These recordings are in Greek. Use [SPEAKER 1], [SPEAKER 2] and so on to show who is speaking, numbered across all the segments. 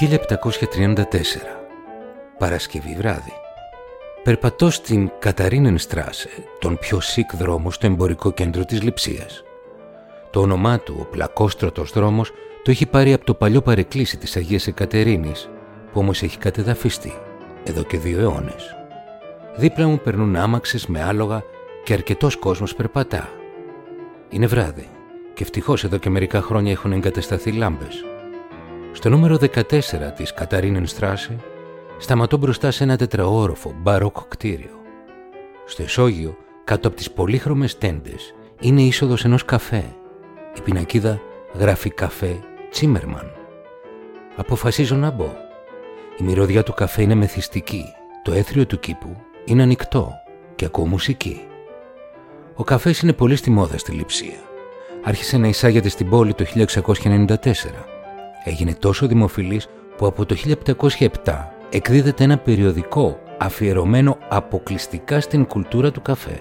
[SPEAKER 1] 1734, Παρασκευή βράδυ. Περπατώ στην Καταρίνενστράσε, τον πιο σικ δρόμο στο εμπορικό κέντρο της Λειψίας. Το όνομά του, ο πλακόστρωτος δρόμος, το έχει πάρει από το παλιό παρεκκλήσι της Αγίας Εκατερίνης, που όμως έχει κατεδαφιστεί εδώ και 2 αιώνες. Δίπλα μου περνούν άμαξες με άλογα και αρκετός κόσμος περπατά. Είναι βράδυ και ευτυχώς εδώ και μερικά χρόνια έχουν εγκατασταθεί λάμπες. Στο νούμερο 14 της Καταρίνενστράσε σταματώ μπροστά σε ένα τετραόροφο μπαρόκο κτίριο. Στο ισόγειο, κάτω από τις πολύχρωμες τέντες, είναι η είσοδος ενός καφέ. Η πινακίδα γράφει καφέ Τσίμερμαν. Αποφασίζω να μπω. Η μυρωδιά του καφέ είναι μεθυστική. Το έθριο του κήπου είναι ανοιχτό και ακούω μουσική. Ο καφές είναι πολύ στη μόδα στη Λειψία. Άρχισε να εισάγεται στην πόλη το 1694. Έγινε τόσο δημοφιλής που από το 1707 εκδίδεται ένα περιοδικό αφιερωμένο αποκλειστικά στην κουλτούρα του καφέ.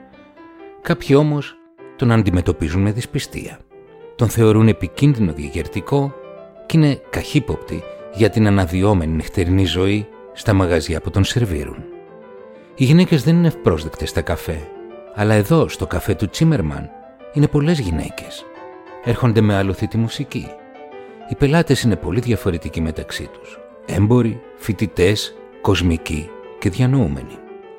[SPEAKER 1] Κάποιοι όμως τον αντιμετωπίζουν με δυσπιστία. Τον θεωρούν επικίνδυνο διαγερτικό και είναι καχύποπτοι για την αναδυόμενη νυχτερινή ζωή στα μαγαζιά που τον σερβίρουν. Οι γυναίκες δεν είναι ευπρόσδεκτες στα καφέ, αλλά εδώ στο καφέ του Τσίμερμαν είναι πολλές γυναίκες. Έρχονται με άλοθη τη μουσική. Οι πελάτες είναι πολύ διαφορετικοί μεταξύ τους. Έμποροι, φοιτητές, κοσμικοί και διανοούμενοι.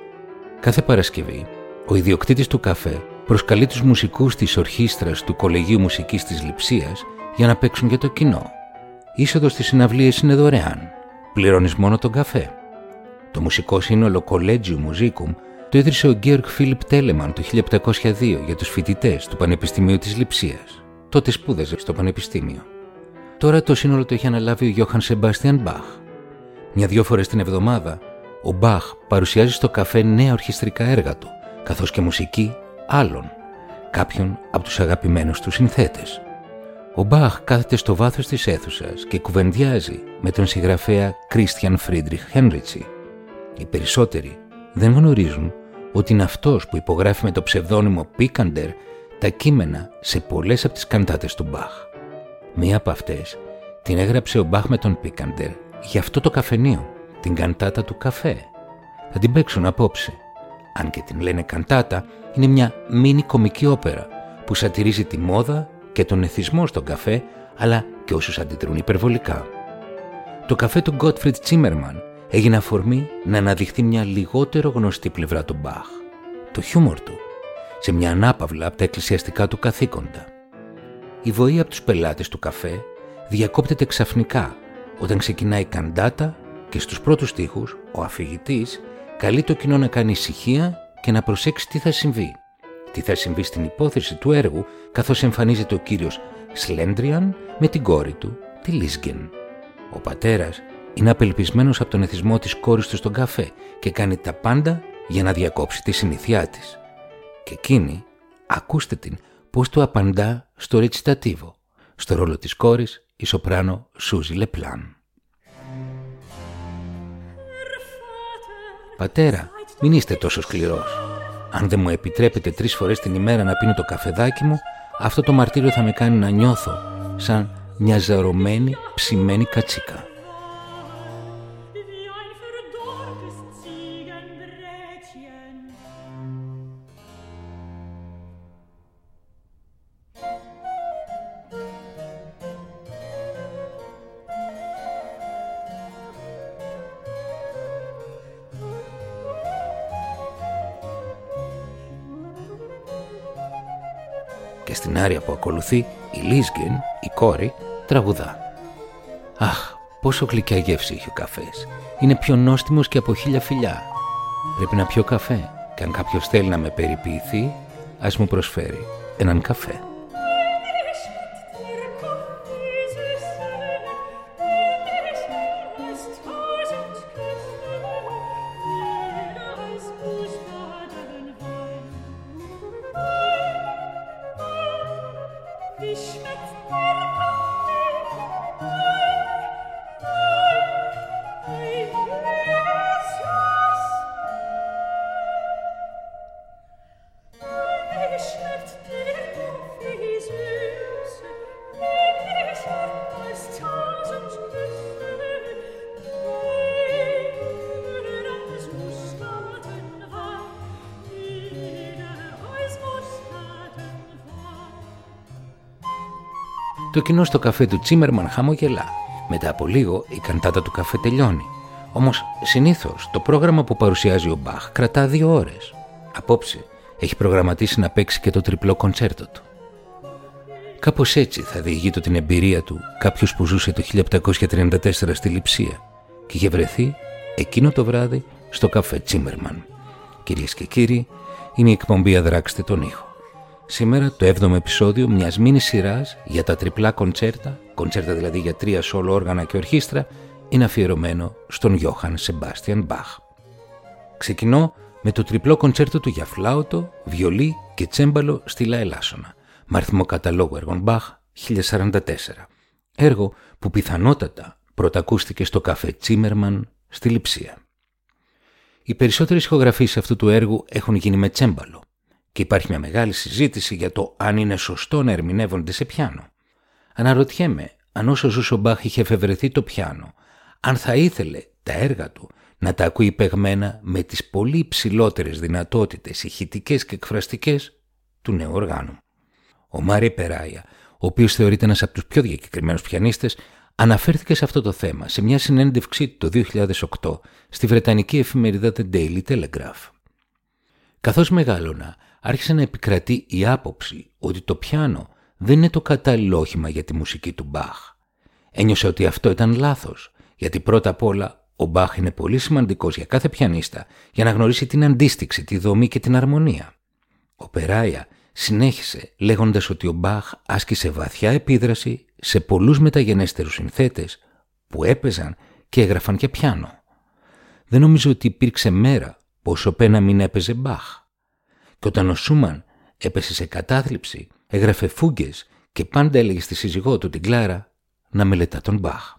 [SPEAKER 1] Κάθε Παρασκευή, ο ιδιοκτήτης του καφέ προσκαλεί τους μουσικούς της ορχήστρας του Κολεγίου Μουσικής της Λειψίας για να παίξουν για το κοινό. Η είσοδος στις συναυλίες είναι δωρεάν. Πληρώνεις μόνο τον καφέ. Το μουσικό σύνολο Collegium Musicum το ίδρυσε ο Georg Philipp Telemann το 1702 για τους φοιτητές του Πανεπιστημίου της Λειψίας. Τότε σπούδαζε στο Πανεπιστήμιο. Τώρα το σύνολο το έχει αναλάβει ο Johann Sebastian Bach. 1-2 φορές την εβδομάδα, ο Bach παρουσιάζει στο καφέ νέα ορχιστρικά έργα του, καθώς και μουσική άλλων, κάποιον από τους αγαπημένους του συνθέτες. Ο Bach κάθεται στο βάθος της αίθουσας και κουβεντιάζει με τον συγγραφέα Christian Friedrich Henrici. Οι περισσότεροι δεν γνωρίζουν ότι είναι αυτός που υπογράφει με το ψευδόνυμο Picander τα κείμενα σε πολλές από τις καντάτες του Bach. Μία από αυτές την έγραψε ο Bach με τον Picander για αυτό το καφενείο, την καντάτα του καφέ. Θα την παίξουν απόψε. Αν και την λένε καντάτα, είναι μια μίνι κομική όπερα που σατυρίζει τη μόδα και τον εθισμό στον καφέ, αλλά και όσους αντιδρούν υπερβολικά. Το καφέ του Gottfried Zimmermann έγινε αφορμή να αναδειχθεί μια λιγότερο γνωστή πλευρά του Bach, το χιούμορ του, σε μια ανάπαυλα από τα εκκλησιαστικά του καθήκοντα. Η βοή από τους πελάτες του καφέ διακόπτεται ξαφνικά όταν ξεκινάει η καντάτα και στους πρώτους στίχους ο αφηγητής καλεί το κοινό να κάνει ησυχία και να προσέξει τι θα συμβεί. Τι θα συμβεί στην υπόθεση του έργου, καθώς εμφανίζεται ο κύριος Σλέντριαν με την κόρη του, τη Λίσγκεν. Ο πατέρας είναι απελπισμένος από τον εθισμό της κόρης του στον καφέ και κάνει τα πάντα για να διακόψει τη συνήθειά της. Και εκείνη, ακούστε την, πώς του απαντά στο ρετσιτατίβο. Στο ρόλο της κόρης, η σοπράνο Σούζι Λεπλάν. «Πατέρα, μην είστε τόσο σκληρός. Αν δεν μου επιτρέπετε 3 φορές την ημέρα να πίνω το καφεδάκι μου, αυτό το μαρτύριο θα με κάνει να νιώθω σαν μια ζαρωμένη, ψημένη κατσίκα». Και στην άρια που ακολουθεί, η Λίσγκεν, η κόρη, τραγουδά. «Αχ, πόσο γλυκιά γεύση έχει ο καφές. Είναι πιο νόστιμος και από 1000 φιλιά. Πρέπει να πιω καφέ και αν κάποιος θέλει να με περιποιηθεί, ας μου προσφέρει έναν καφέ». Το κοινό στο καφέ του Τσίμερμαν χαμογελά. Μετά από λίγο η καντάτα του καφέ τελειώνει. Όμως συνήθως το πρόγραμμα που παρουσιάζει ο Μπαχ κρατά 2 ώρες. Απόψε έχει προγραμματίσει να παίξει και το τριπλό κοντσέρτο του. Κάπως έτσι θα διηγείτο την εμπειρία του κάποιος που ζούσε το 1734 στη Λειψία και είχε βρεθεί εκείνο το βράδυ στο καφέ Τσίμερμαν. Κυρίες και κύριοι, είναι η εκπομπή «Αδράξτε τον ήχο». Σήμερα το 7ο επεισόδιο μιας μίνι σειράς για τα τριπλά κοντσέρτα δηλαδή για 3 σόλο όργανα και ορχήστρα, είναι αφιερωμένο στον Γιώχαν Σεμπάστιαν Μπαχ. Ξεκινώ με το τριπλό κοντσέρτο του για φλάουτο, βιολί και τσέμπαλο στη Λα Ελάσσονα, με αριθμό καταλόγου έργων Μπαχ 1044. Έργο που πιθανότατα πρωτακούστηκε στο καφέ Τσίμερμαν στη Λειψία. Οι περισσότερες ηχογραφίες αυτού του έργου έχουν γίνει με τσέμπαλο και υπάρχει μια μεγάλη συζήτηση για το αν είναι σωστό να ερμηνεύονται σε πιάνο. Αναρωτιέμαι αν όσο ζούσε ο Μπαχ είχε εφευρεθεί το πιάνο, αν θα ήθελε τα έργα του να τα ακούει παιγμένα με τις πολύ υψηλότερες δυνατότητες ηχητικές και εκφραστικές του νέου οργάνου. Ο Μάρι Περάια, ο οποίος θεωρείται ένας από τους πιο διακεκριμένους πιανίστες, αναφέρθηκε σε αυτό το θέμα σε μια συνέντευξή του το 2008 στη βρετανική εφημερίδα The Daily Telegraph. Καθώς μεγάλωνα, άρχισε να επικρατεί η άποψη ότι το πιάνο δεν είναι το κατάλληλο όχημα για τη μουσική του Μπαχ. Ένιωσε ότι αυτό ήταν λάθος, γιατί πρώτα απ' όλα ο Μπαχ είναι πολύ σημαντικός για κάθε πιανίστα για να γνωρίσει την αντίστοιξη, τη δομή και την αρμονία. Ο Περάια συνέχισε λέγοντας ότι ο Μπαχ άσκησε βαθιά επίδραση σε πολλούς μεταγενέστερους συνθέτες που έπαιζαν και έγραφαν και πιάνο. Δεν νομίζω ότι υπήρξε μέρα που ο Σοπέν να μην έπαιζε Μπαχ. Και όταν ο Σούμαν έπεσε σε κατάθλιψη, έγραφε φούγκες και πάντα έλεγε στη σύζυγό του την Κλάρα να μελετά τον Μπαχ.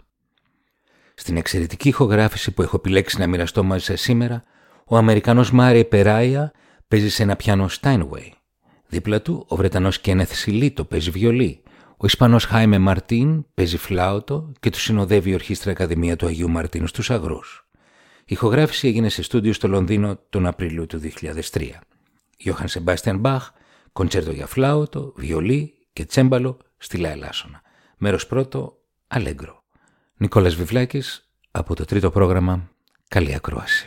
[SPEAKER 1] Στην εξαιρετική ηχογράφηση που έχω επιλέξει να μοιραστώ μαζί σας σήμερα, ο Αμερικανός Μάρι Περάια παίζει σε ένα πιάνο Steinway. Δίπλα του ο Βρετανός Κένεθ Σιλίτο παίζει βιολί, ο Ισπανός Χάιμε Μαρτίν παίζει φλάουτο και του συνοδεύει η Ορχήστρα Ακαδημία του Αγίου Μαρτίνου στους Αγρούς. Η ηχογράφηση έγινε σε στούντιο στο Λονδίνο τον Απρίλιο του 2003. Γιώχαν Σεμπάστιαν Μπαχ, κοντσέρτο για φλάουτο, βιολί και τσέμπαλο στη Λα Ελάσσονα. Μέρος πρώτο, Αλέγκρο. Νικόλας Βιβλάκης από το τρίτο πρόγραμμα. Καλή ακρόαση.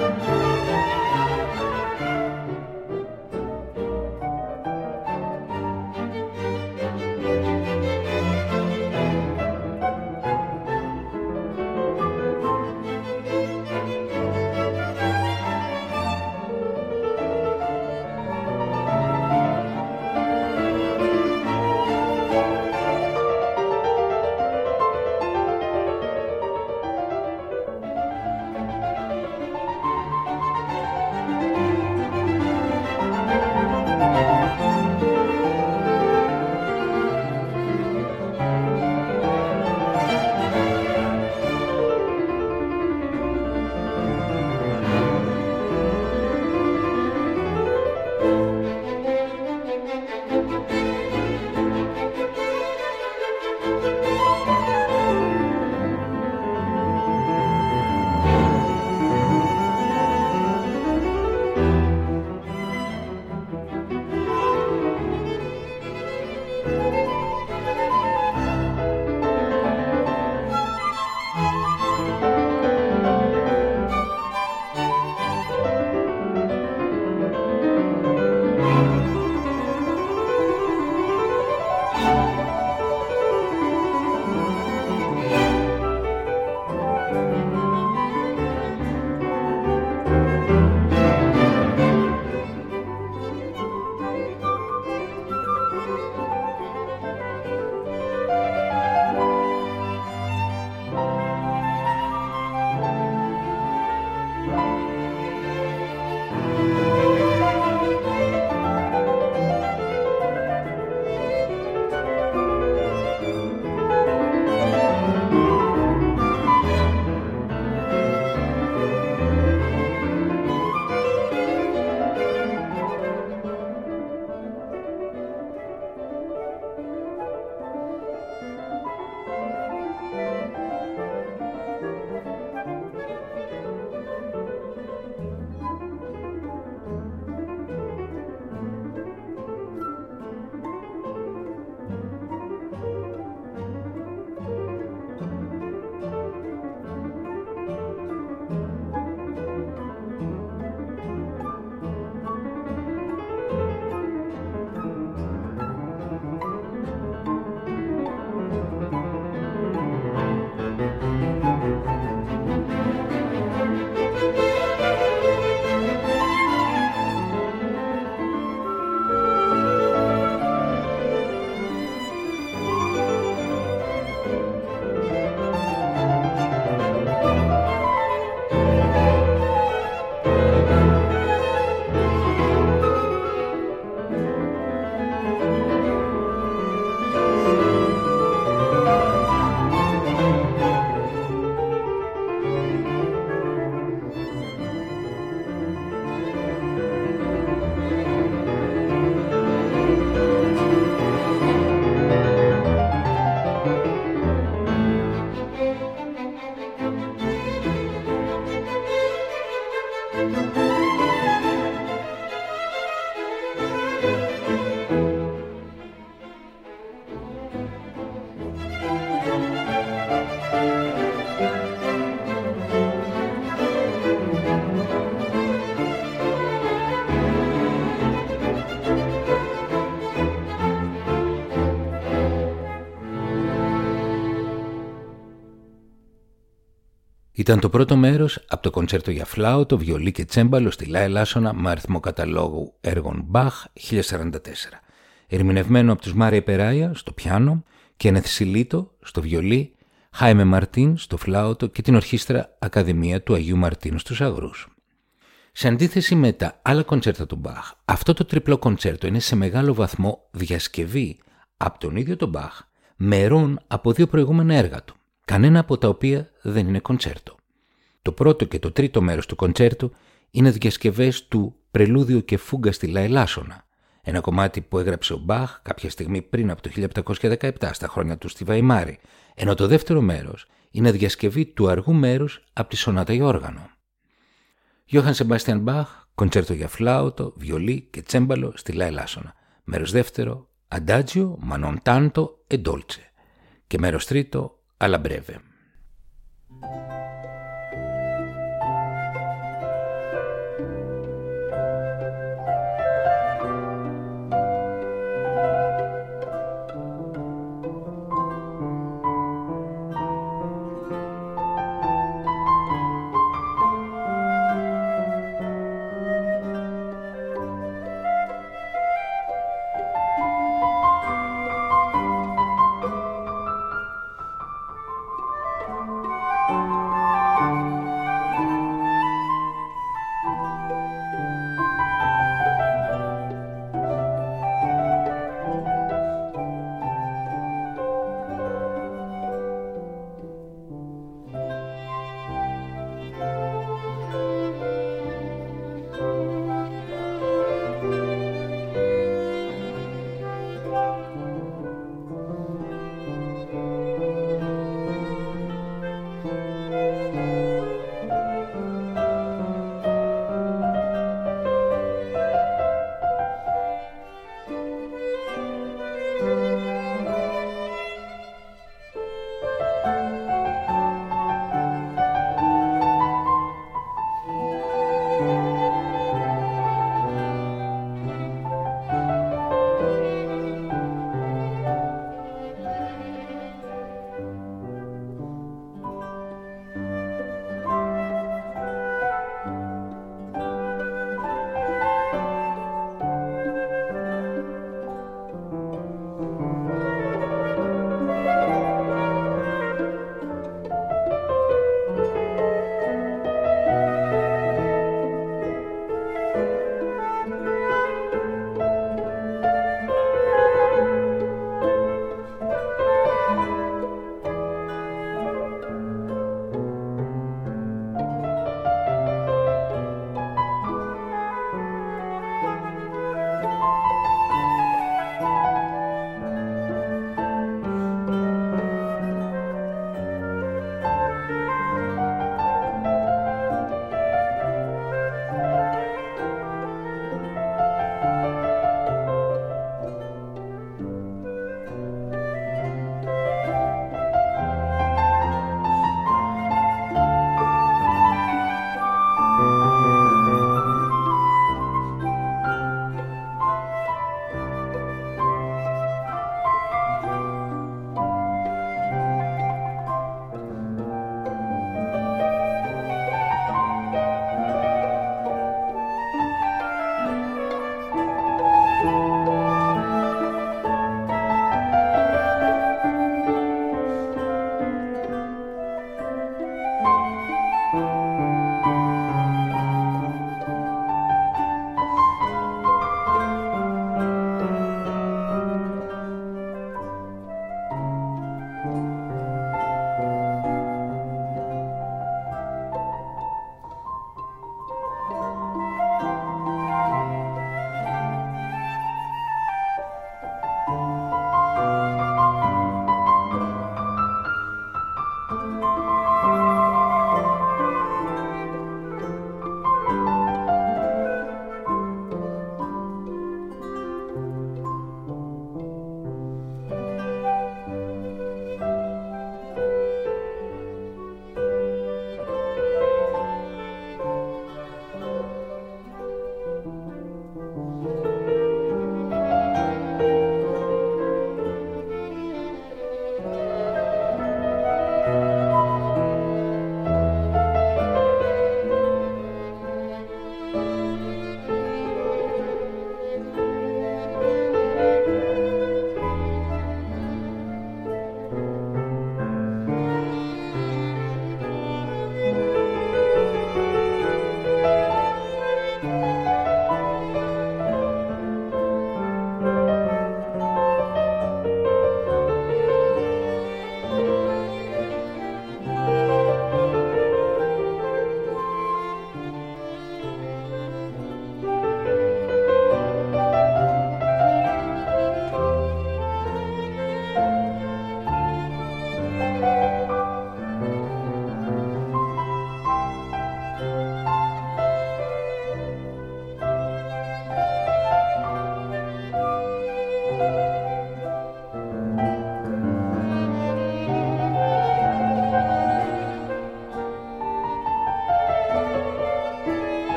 [SPEAKER 1] Ήταν το πρώτο μέρος από το κοντσέρτο για φλάουτο, βιολί και τσέμπαλο στη Λα Ελάσσονα με αριθμό καταλόγου έργων Μπαχ 1044. Ερμηνευμένο από τους Μάρια Περάια στο πιάνο, Κένεθ Σιλίτο στο βιολί, Χάιμε Μαρτίν στο φλάουτο και την Ορχήστρα Ακαδημία του Αγίου Μαρτίνου στους Αγρούς. Σε αντίθεση με τα άλλα κοντσέρτα του Μπαχ, αυτό το τριπλό κοντσέρτο είναι σε μεγάλο βαθμό διασκευή από τον ίδιο τον Μπαχ μερών από δύο προηγούμενα έργα του, κανένα από τα οποία δεν είναι κοντσέρτο. Το πρώτο και το τρίτο μέρος του κοντσέρτου είναι διασκευές του Πρελούδιο και Φούγκα στη Λα Ελάσσονα, ένα κομμάτι που έγραψε ο Μπαχ κάποια στιγμή πριν από το 1717 στα χρόνια του στη Βαϊμάρη, ενώ το δεύτερο μέρος είναι διασκευή του αργού μέρους από τη Σονάτα για όργανο. Γιώχαν Σεμπάστιαν Μπαχ, κοντσέρτο για φλάουτο, βιολί και τσέμπαλο στη Λα Ελάσσονα. Μέρος δεύτερο, Αντάτζιο, Μανόν Τάντο e Dolce. Και μέρος τρίτο, Alla breve.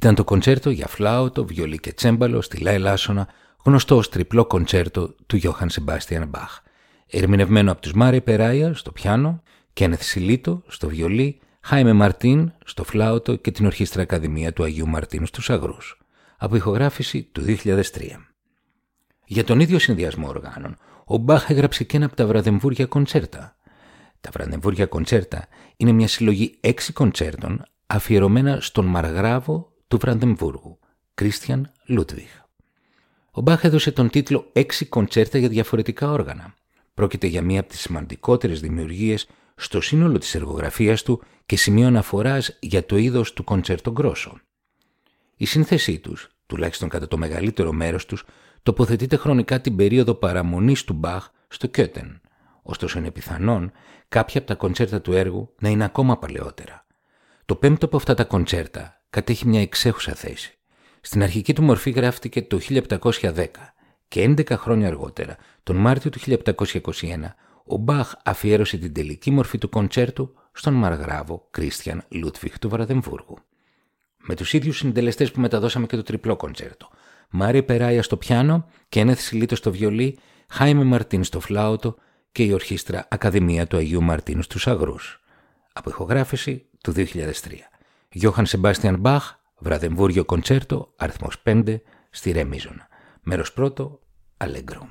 [SPEAKER 1] Ήταν το κοντσέρτο για φλάουτο, βιολί και τσέμπαλο στη Λα Ελάσσονα, γνωστό ως τριπλό κοντσέρτο του Γιώχαν Σεμπάστιαν Μπαχ, ερμηνευμένο από τους Μάρε Περάια στο πιάνο, Κένεθ Σιλίτο στο βιολί, Χάιμε Μαρτίν στο φλάουτο και την Ορχήστρα Ακαδημία του Αγίου Μαρτίνου στους Αγρούς, από ηχογράφηση του 2003. Για τον ίδιο συνδυασμό οργάνων, ο Μπαχ έγραψε και ένα από τα βραδεμβούρια κοντσέρτα. Τα βραδεμβούρια κοντσέρτα είναι μια συλλογή 6 κοντσέρτων αφιερωμένα στον Μαργράβο του Βραντεμβούργου, Κρίστιαν Λούτβιχ. Ο Μπαχ έδωσε τον τίτλο 6 κοντσέρτα για διαφορετικά όργανα. Πρόκειται για μία από τις σημαντικότερες δημιουργίες στο σύνολο της εργογραφίας του και σημείο αναφοράς για το είδος του κοντσέρτο γκρόσο. Η σύνθεσή τους, τουλάχιστον κατά το μεγαλύτερο μέρος τους, τοποθετείται χρονικά την περίοδο παραμονής του Μπαχ στο Κιώτεν. Ωστόσο είναι πιθανόν κάποια από τα κοντσέρτα του έργου να είναι ακόμα παλαιότερα. Το πέμπτο από αυτά τα κοντσέρτα κατέχει μια εξέχουσα θέση. Στην αρχική του μορφή γράφτηκε το 1710 και 11 χρόνια αργότερα, τον Μάρτιο του 1721, ο Μπαχ αφιέρωσε την τελική μορφή του κοντσέρτου στον Μαργράβο Κρίστιαν Λούτβιχ του Βραδεμβούργου. Με τους ίδιους συντελεστές που μεταδώσαμε και το τριπλό κοντσέρτο. Μάρε Περάια στο πιάνο, Κένεθ Σιλίτο στο βιολί, Χάιμε Μαρτίν στο φλάουτο και η Ορχήστρα Ακαδημία του Αγίου Μαρτίνου στους Αγρούς. Από ηχογράφηση του 2003. Γιώχαν Σεμπάστιαν Μπαχ, βραδεμβούργιο κοντσέρτο, αριθμός 5, στη Ρε Μίζωνα. Μέρος πρώτο, Αλέγκρο.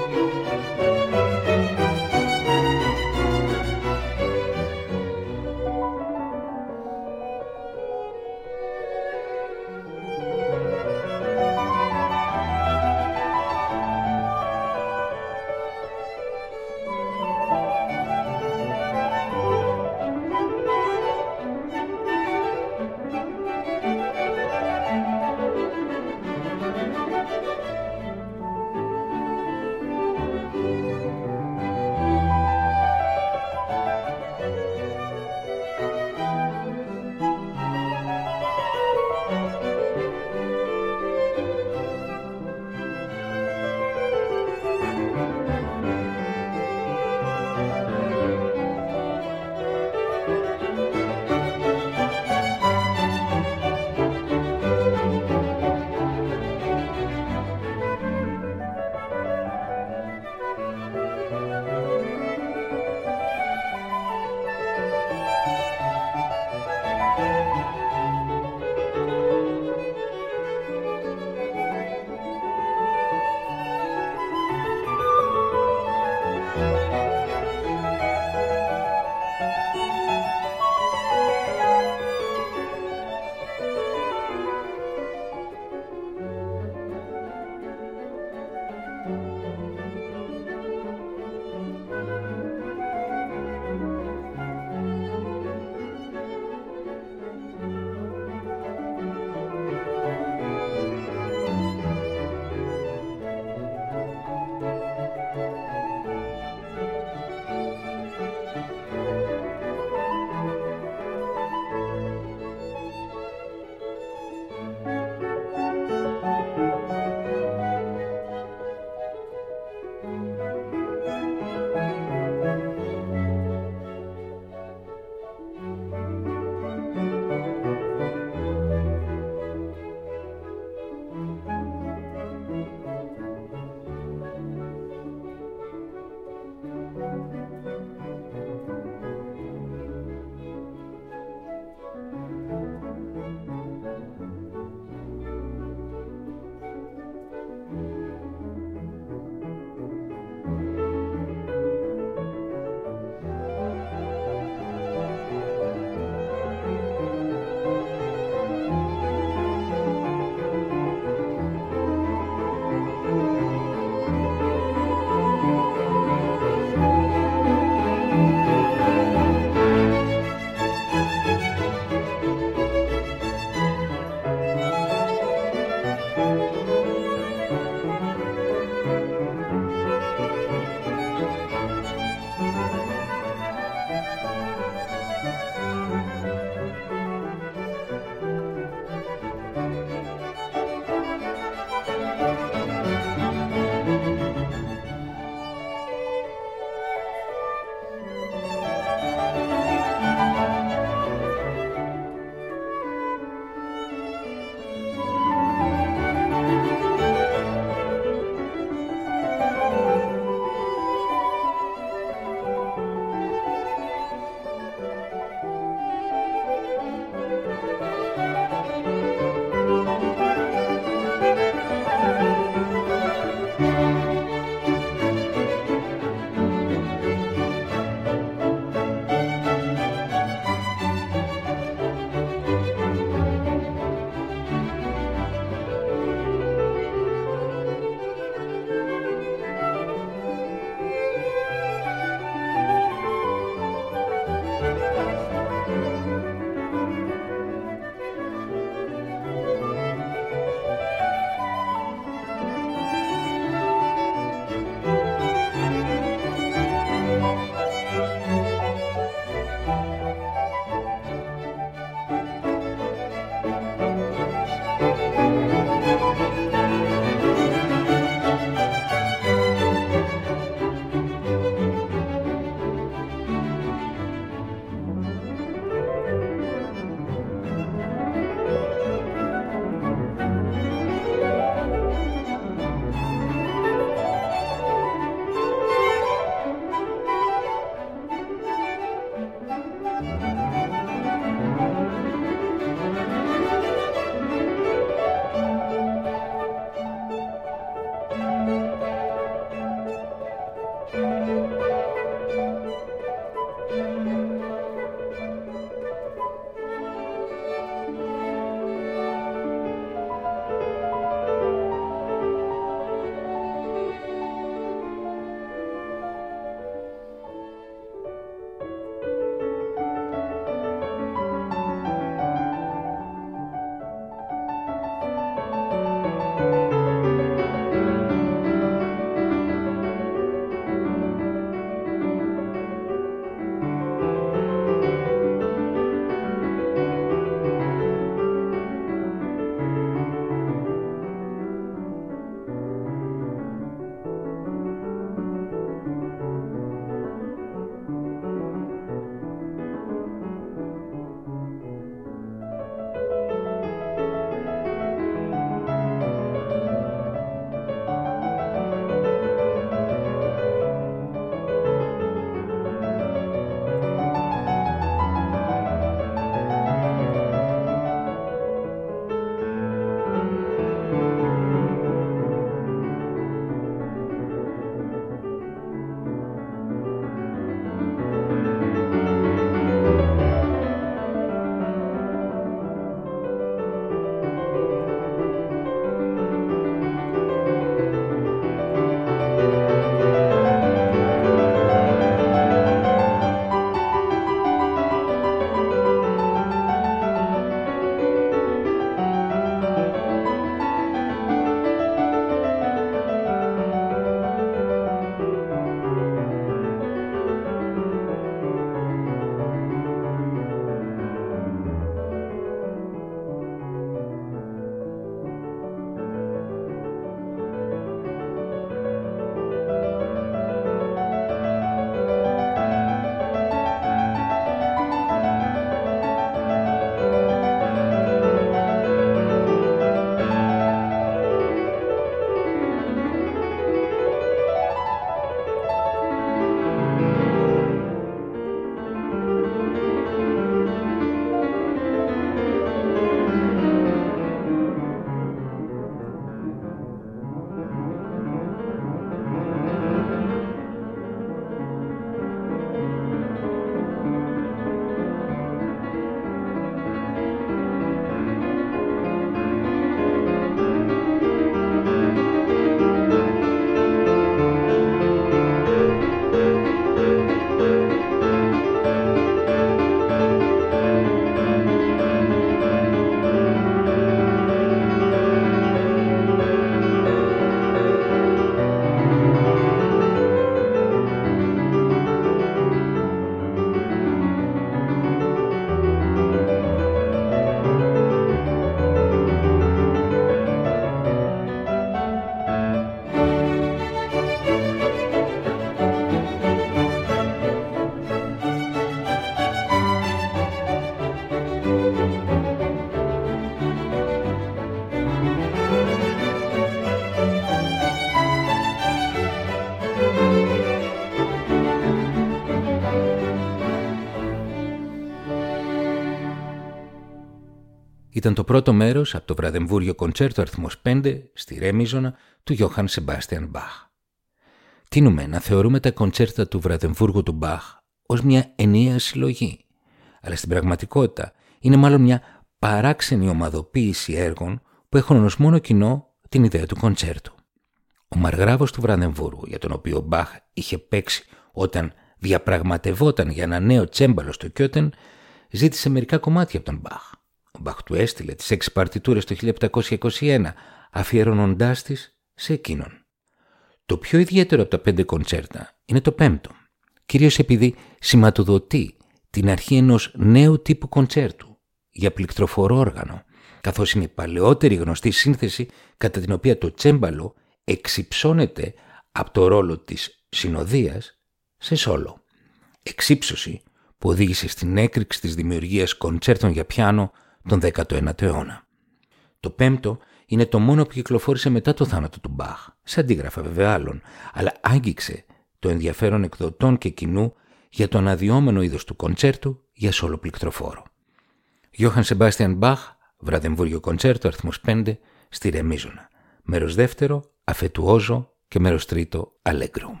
[SPEAKER 1] Ήταν το πρώτο μέρος από το βραδεμβούργιο κοντσέρτο αριθμός 5 στη Ρε Μίζωνα του Γιώχαν Σεμπάστιαν Μπαχ. Τείνουμε να θεωρούμε τα κοντσέρτα του βραδεμβούργου του Μπαχ ως μια ενιαία συλλογή, αλλά στην πραγματικότητα είναι μάλλον μια παράξενη ομαδοποίηση έργων που έχουν ως μόνο κοινό την ιδέα του κοντσέρτου. Ο Μαργράβος του Βραδεμβούργου, για τον οποίο ο Μπαχ είχε παίξει όταν διαπραγματευόταν για ένα νέο τσέμπαλο στο Κιώτεν, ζήτησε μερικά κομμάτια από τον Μπαχ. Ο Μπαχ του έστειλε τις 6 παρτιτούρες το 1721, αφιερώνοντάς τις σε εκείνον. Το πιο ιδιαίτερο από τα 5 κοντσέρτα είναι το 5ο, κυρίως επειδή σηματοδοτεί την αρχή ενός νέου τύπου κοντσέρτου για πληκτροφορό όργανο, καθώς είναι η παλαιότερη γνωστή σύνθεση κατά την οποία το τσέμπαλο εξυψώνεται από το ρόλο της συνοδείας σε σόλο. Εξύψωση που οδήγησε στην έκρηξη της δημιουργίας κοντσέρτων για πιάνο τον 19ο αιώνα. Το 5ο είναι το μόνο που κυκλοφόρησε μετά το θάνατο του Μπαχ, σε αντίγραφα βέβαια άλλων, αλλά άγγιξε το ενδιαφέρον εκδοτών και κοινού για το αναδυόμενο είδος του κοντσέρτου για σόλο πληκτροφόρο. Γιώχαν Σεμπάστιαν Μπαχ, βραδεμβούργιο κοντσέρτο αριθμός 5 στη Ρε Μίζωνα. Μέρος δεύτερο, αφετουόζο και μέρος τρίτο, αλέγκρο.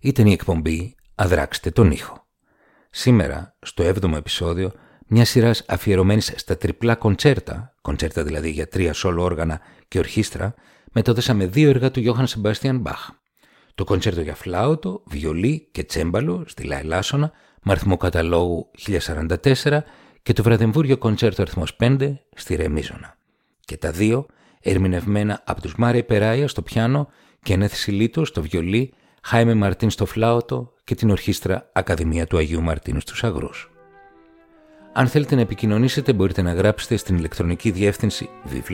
[SPEAKER 1] ήταν η εκπομπή «Αδράξτε τον ήχο». Σήμερα, στο 7ο επεισόδιο, μια σειράς αφιερωμένης στα τριπλά κοντσέρτα δηλαδή για 3 σόλο όργανα και ορχήστρα, μετώδεσαμε 2 έργα του Γιώχαν Σεμπάστιαν Μπαχ. Το κοντσέρτο για φλάουτο, βιολί και τσέμπαλο στη Λα Ελάσσονα, με αριθμό καταλόγου 1044, και το βραδεμβούργιο κοντσέρτο αριθμός 5 στη Ρε Μίζωνα. Και τα 2 ερμηνευμένα από τους Μάρε Περάια στο πιάνο και Ενέθ Σιλίτο στο βιολί, Χάιμε Μαρτίν στο φλάουτο και την ορχήστρα Ακαδημία του Αγίου Μαρτίνου στους Αγρούς. Αν θέλετε να επικοινωνήσετε, μπορείτε να γράψετε στην ηλεκτρονική διεύθυνση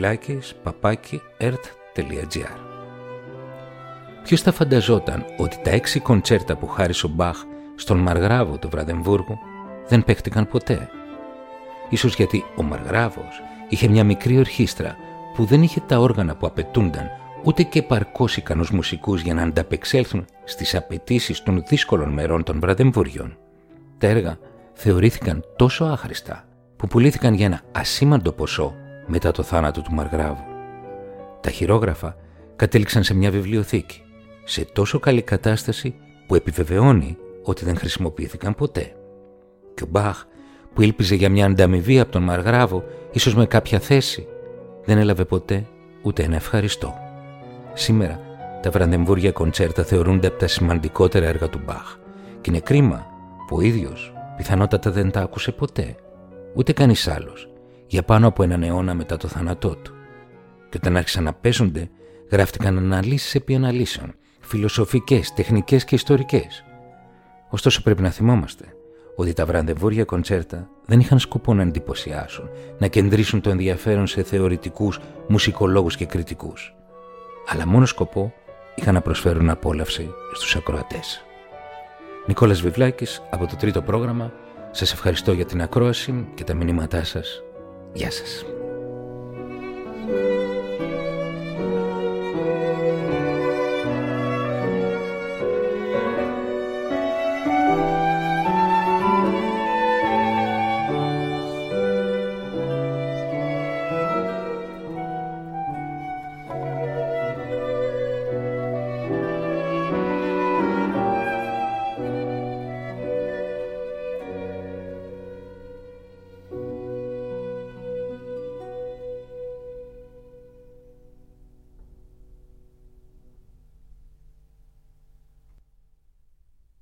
[SPEAKER 1] vivlakis@ert.gr. Ποιος θα φανταζόταν ότι τα 6 κοντσέρτα που χάρισε ο Μπαχ στον Μαργράβο του Βραδεμβούργου δεν παίχτηκαν ποτέ? Ίσως γιατί ο Μαργράβος είχε μια μικρή ορχήστρα που δεν είχε τα όργανα που απαιτούνταν, ούτε και επαρκώς ικανούς μουσικούς για να ανταπεξέλθουν στις απαιτήσεις των δύσκολων μερών των βραδεμβούριων. Τα έργα θεωρήθηκαν τόσο άχρηστα που πουλήθηκαν για ένα ασήμαντο ποσό μετά το θάνατο του Μαργράβου. Τα χειρόγραφα κατέληξαν σε μια βιβλιοθήκη, σε τόσο καλή κατάσταση που επιβεβαιώνει ότι δεν χρησιμοποιήθηκαν ποτέ. Και ο Μπαχ, που ήλπιζε για μια ανταμοιβή από τον Μαργράβο, ίσως με κάποια θέση, δεν έλαβε ποτέ ούτε ένα ευχαριστώ. Σήμερα τα βραδεμβούρια κοντσέρτα θεωρούνται από τα σημαντικότερα έργα του Μπαχ και είναι κρίμα που ο ίδιος πιθανότατα δεν τα άκουσε ποτέ, ούτε κανείς άλλος, για πάνω από έναν αιώνα μετά το θάνατό του. Και όταν άρχισαν να παίζονται, γράφτηκαν αναλύσεις επί αναλύσεων, φιλοσοφικές, τεχνικές και ιστορικές. Ωστόσο πρέπει να θυμόμαστε ότι τα βραδεμβούρια κοντσέρτα δεν είχαν σκοπό να εντυπωσιάσουν, να κεντρήσουν το ενδιαφέρον σε θεωρητικούς, μουσικολόγους και κριτικούς, αλλά μόνο σκοπό είχαν να προσφέρουν απόλαυση στους ακροατές. Νικόλας Βιβλάκης από το 3ο πρόγραμμα. Σας ευχαριστώ για την ακρόαση και τα μηνύματά σας. Γεια σας.